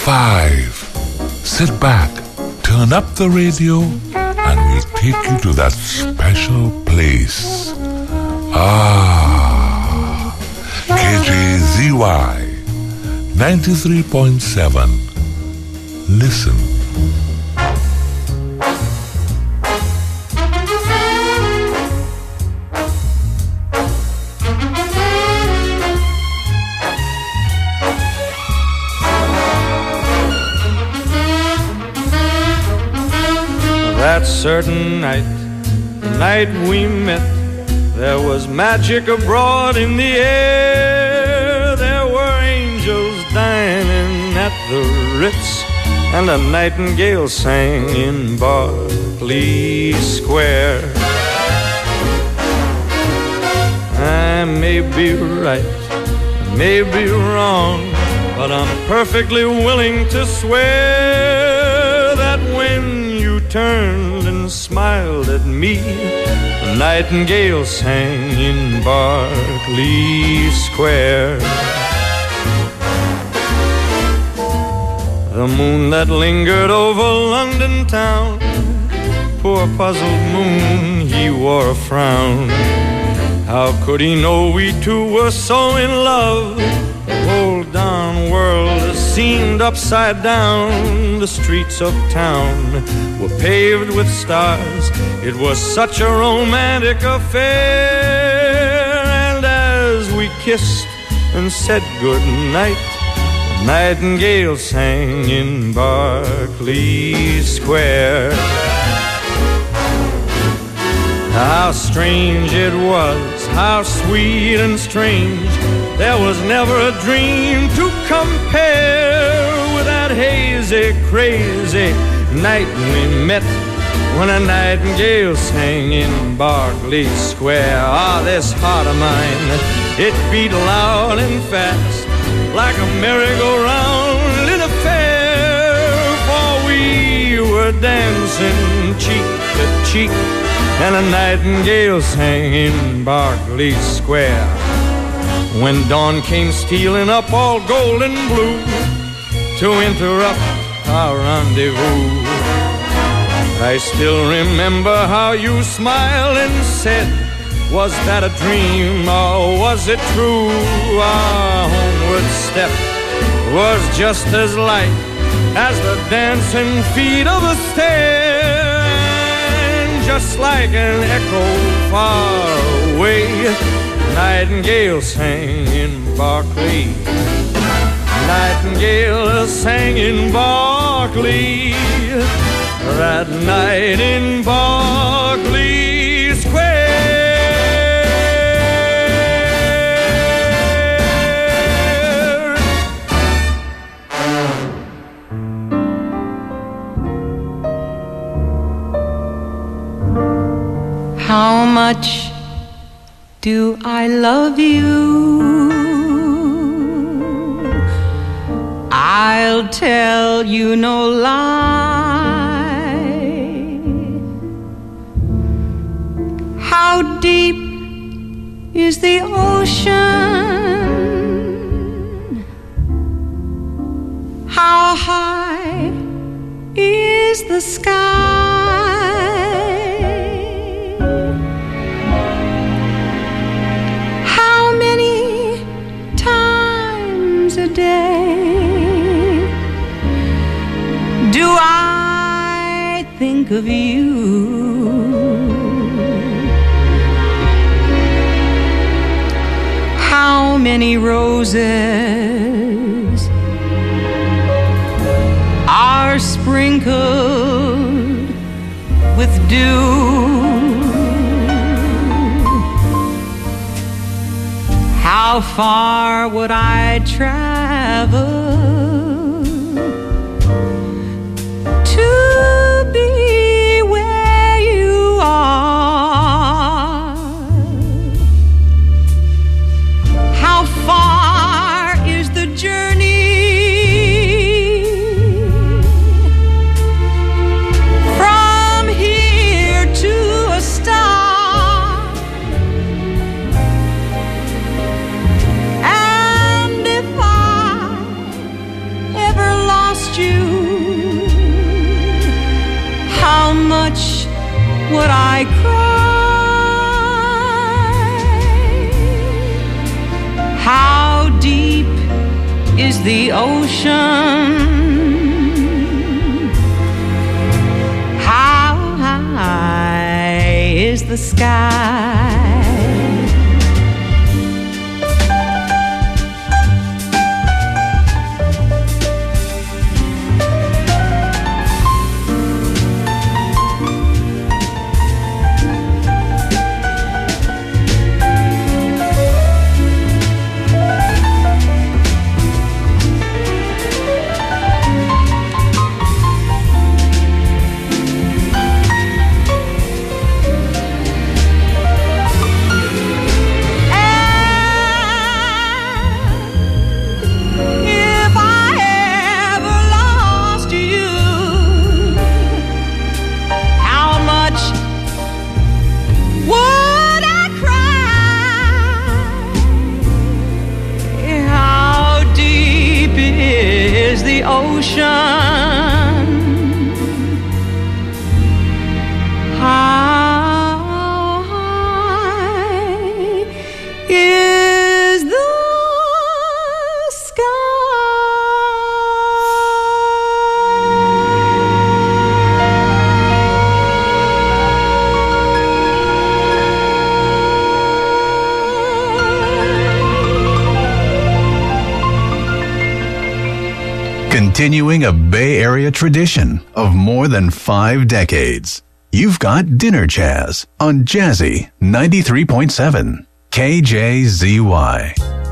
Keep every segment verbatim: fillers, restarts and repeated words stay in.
five. Sit back, turn up the radio, and we'll take you to that special place. Ah, K J Z Y ninety-three point seven. Listen. That certain night, the night we met, there was magic abroad in the air. There were angels dining at the Ritz, and a nightingale sang in Berkeley Square. I may be right, may be wrong, but I'm perfectly willing to swear that when you turned and smiled at me, the nightingale sang in Berkeley Square. The moon that lingered over London town, poor puzzled moon, he wore a frown. How could he know we two were so in love? The whole darn world seemed upside down. The streets of town were paved with stars. It was such a romantic affair. And as we kissed and said goodnight, the nightingale sang in Berkeley Square. How strange it was, how sweet and strange. There was never a dream to compare with that hazy, crazy night we met, when a nightingale sang in Berkeley Square. Ah, this heart of mine, it beat loud and fast, like a merry-go-round in a fair. For we were dancing cheek to cheek, and a nightingale sang in Berkeley Square. When dawn came stealing up all gold and blue to interrupt our rendezvous, I still remember how you smiled and said, was that a dream or was it true? Our homeward step was just as light as the dancing feet of a stair. And just like an echo far away, nightingale sang in Berkeley. Nightingale sang in Berkeley. That night in Berkeley Square. How much do I love you? I'll tell you no lie. How deep is the ocean? How high is the sky? How many times a day do I think of you? How many roses are sprinkled with dew? How far would I travel to be where you are? How far is the journey from here to a star? And if I ever lost is the ocean? How high is the sky? Continuing a Bay Area tradition of more than five decades. You've got Dinner Jazz on Jazzy ninety-three point seven K J Z Y.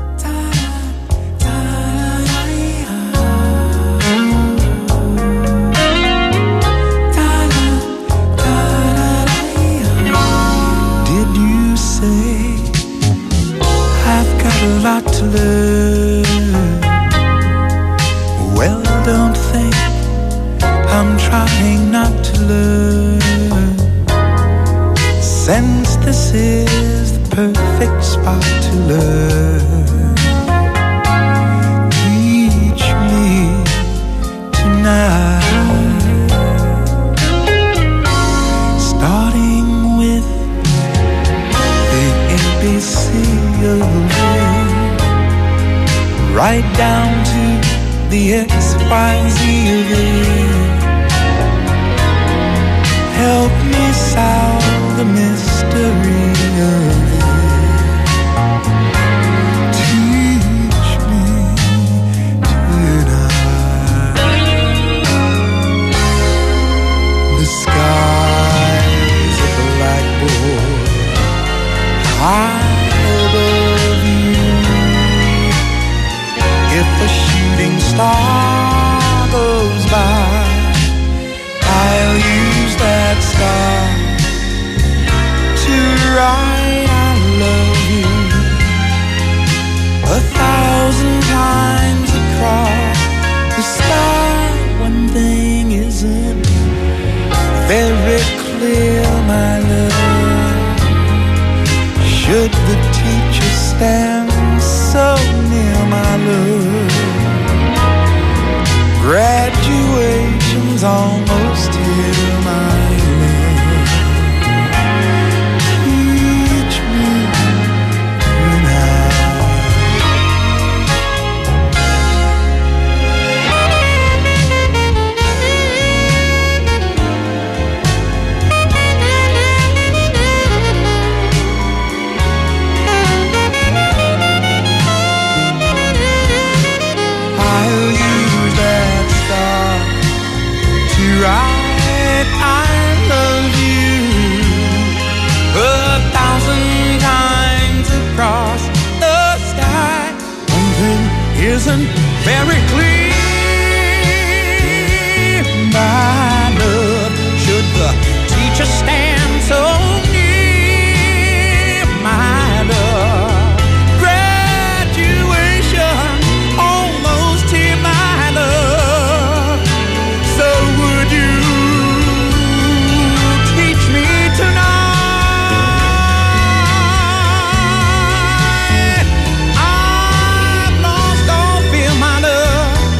Did you say I've got a lot to learn? Well, don't think I'm trying not to learn, since this is the perfect spot to learn. Teach me tonight, starting with the A B C of love, right down to the X, Y, Z of it. Help me solve the mystery of it. Teach me tonight. The sky's a blackboard high above you. If a shooting star goes by, I'll use that star to write I love you a thousand times across the sky. One thing isn't very clear, my love. Should the teacher stand so near, my love? Graduation's almost here, my love. Teach me tonight. I'll use that star to write I love you a thousand times across the sky. One thing isn't very clear, my love. Should the teacher stand so near, my love? I've lost all fear, my love.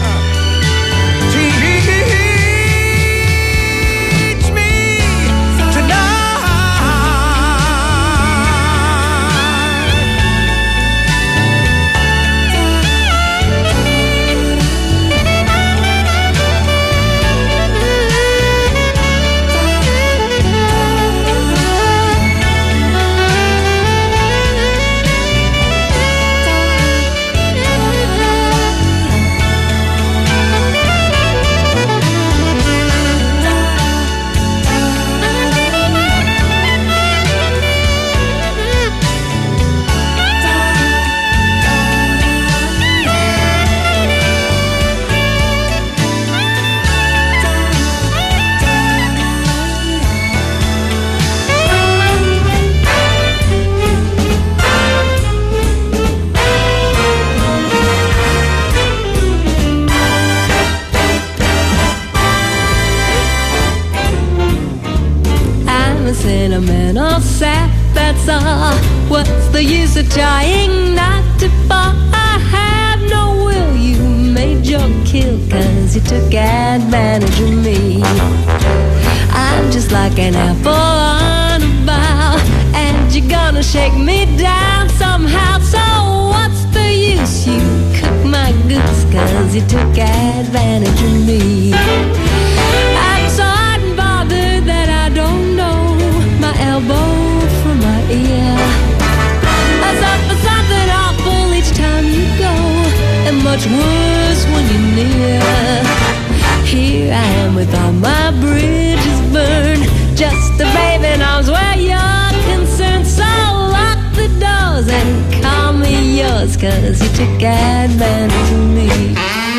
the use of trying not to fall? I have no will, you made your kill, cause you took advantage of me. I'm just like an apple on a bough, and you're gonna shake me down somehow. So what's the use? You cook my goose, cause you took advantage of me. I'm so hot and bothered that I don't know my elbow from my ear. I suffer something awful each time you go, and much worse when you're near. Here I am with all my bridges burned, just a baby in arms where you're concerned. So lock the doors and call me yours, cause you took advantage of me.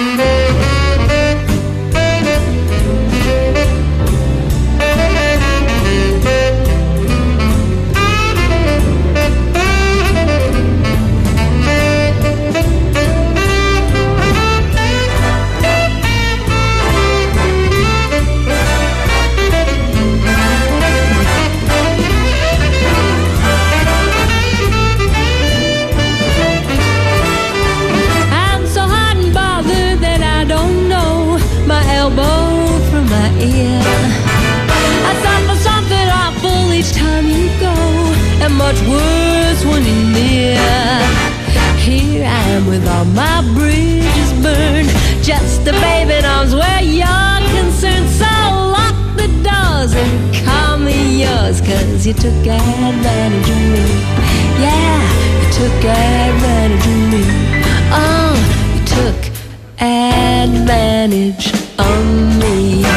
Much worse when you're near. Here I am with all my bridges burned, just a baby in arms where you're concerned. So lock the doors and call me yours, cause you took advantage of me. Yeah, you took advantage of me. Oh, you took advantage of me.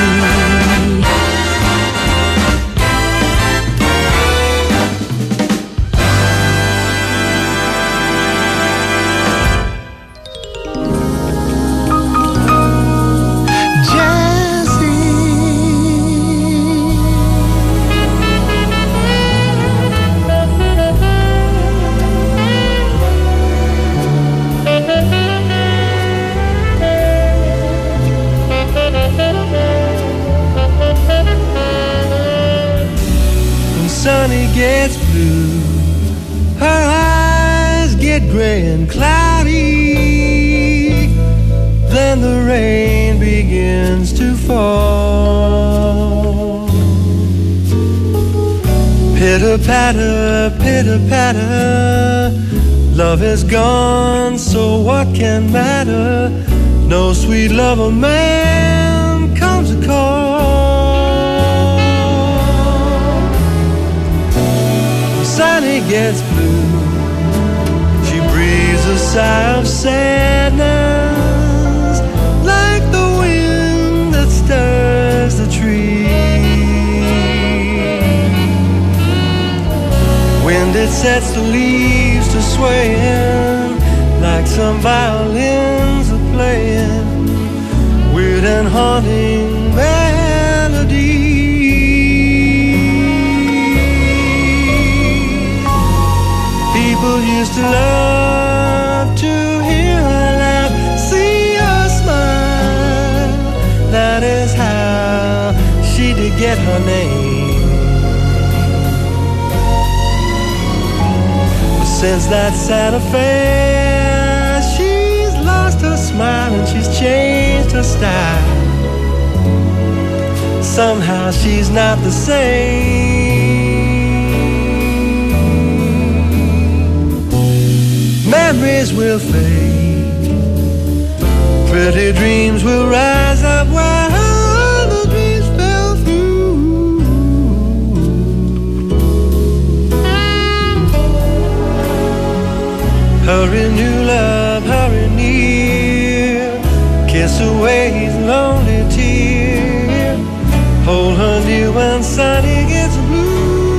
Gets blue, her eyes get gray and cloudy, then the rain begins to fall. Pitter-patter, pitter-patter, love is gone, so what can matter? No sweet love of man comes to call. Sunny gets blue, she breathes a sigh of sadness, like the wind that stirs the tree. Wind it sets the leaves to swaying, like some violins are playing, weird and haunting melody. People used to love to hear her laugh, see her smile. That is how she did get her name. But since that sad affair, she's lost her smile and she's changed her style. Somehow she's not the same. Memories will fade, pretty dreams will rise up where other dreams fell through. Hurry, new love, hurry near, kiss away his lonely tear, hold her near when sunny gets blue.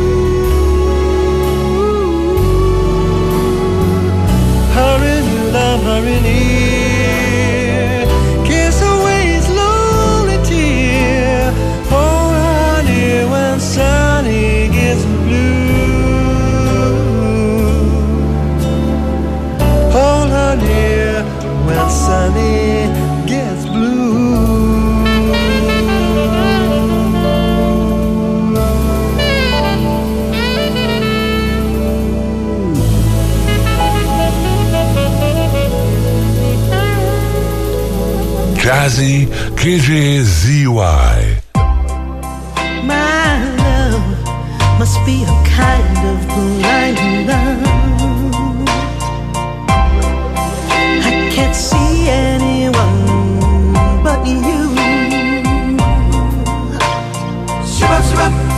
Hurry, new love, hurry near, kiss away his lonely tear, hold her near when sunny gets blue. Hold her near when sunny gets blue. Jazzy K J Z Y. My love must be a kind of blind love. I can't see anyone but you. Shabba, shabba.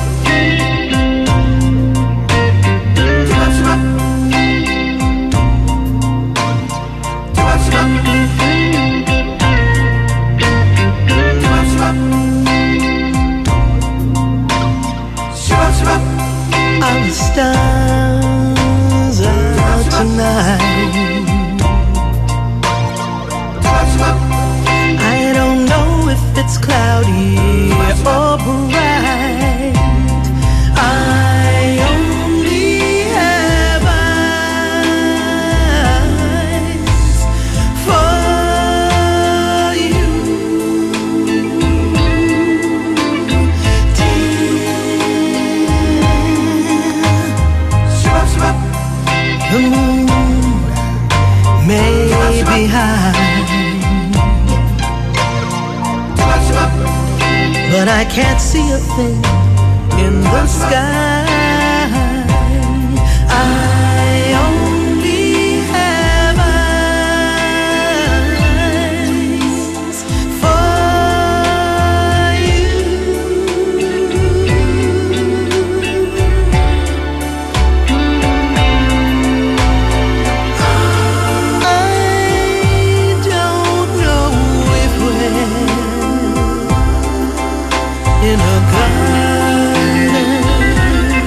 Are the stars out tonight? I don't know if it's cloudy or bright. I only have eyes for you. The moon may be high, but I can't see a thing in the sky. I only have eyes for you. In a garden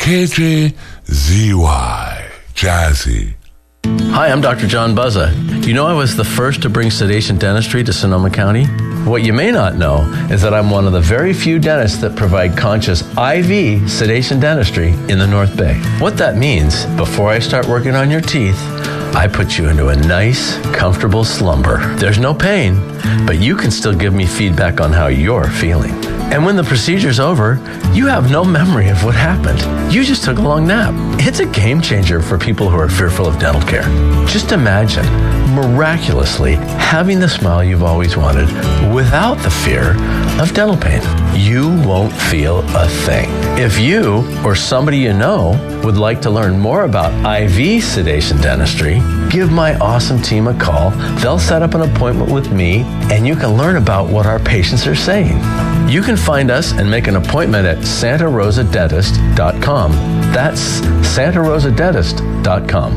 K J Z Y, Jazzy. Hi, I'm Doctor John Buzza. You know I was the first to bring sedation dentistry to Sonoma County? What you may not know is that I'm one of the very few dentists that provide conscious I V sedation dentistry in the North Bay. What that means, before I start working on your teeth, I put you into a nice, comfortable slumber. There's no pain, but you can still give me feedback on how you're feeling. And when the procedure's over, you have no memory of what happened. You just took a long nap. It's a game changer for people who are fearful of dental care. Just imagine, miraculously, having the smile you've always wanted without the fear of dental pain. You won't feel a thing. If you or somebody you know would like to learn more about I V sedation dentistry, give my awesome team a call. They'll set up an appointment with me, and you can learn about what our patients are saying. You can find us and make an appointment at santa rosa dentist dot com. That's santa rosa dentist dot com.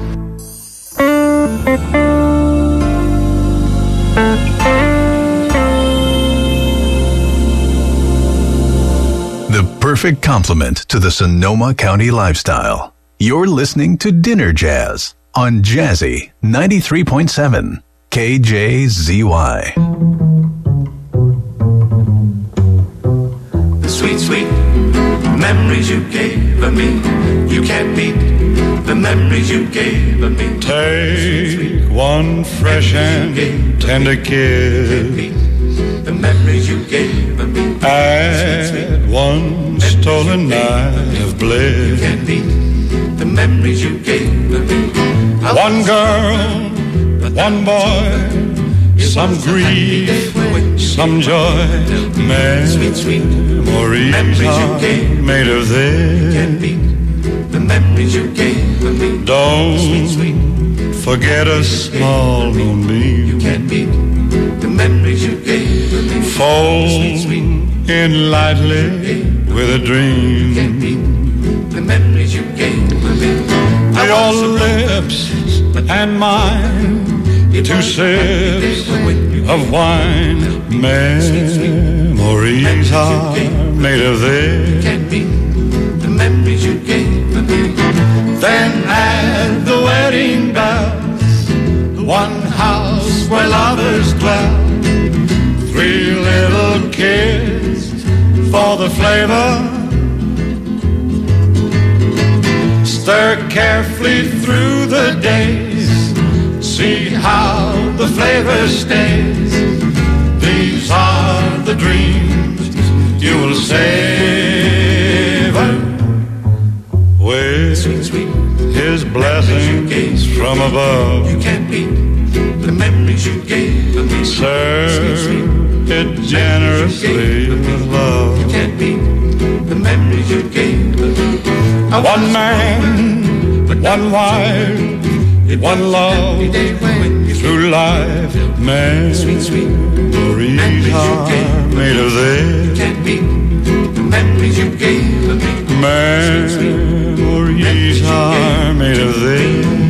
The perfect complement to the Sonoma County lifestyle. You're listening to Dinner Jazz on Jazzy ninety-three point seven K J Z Y. The sweet, sweet memories you gave me, you can't beat the memories you gave me. Take sweet, sweet one fresh and tender kiss. The memories you gave me. Add one stolen night of bliss. You can't beat the memories you gave me. One girl, one boy, some grief, some joy. Memories are made of this. You can't beat the memories you gave me. Don't forget a small moonbeam. You can't beat the memories you gave me. Fold in lightly with a dream. You can't beat the memories you gave me. Your lips and mine, two sips of wine. Memories are made of this. You can't beat the memories you gave me. Then add the wedding bells, one house where lovers dwell, three little kids for the flavor. Stir carefully through the days, see how the flavor stays. These are the dreams you will savor with Sweet, sweet His blessings from above. You can't beat the memories you gave me. Serve it generously with love. You can't beat the memories you gave me. One man, one wife, one love, through life. Memories are made of this. You can't beat the memories you gave me. Memories are made of this.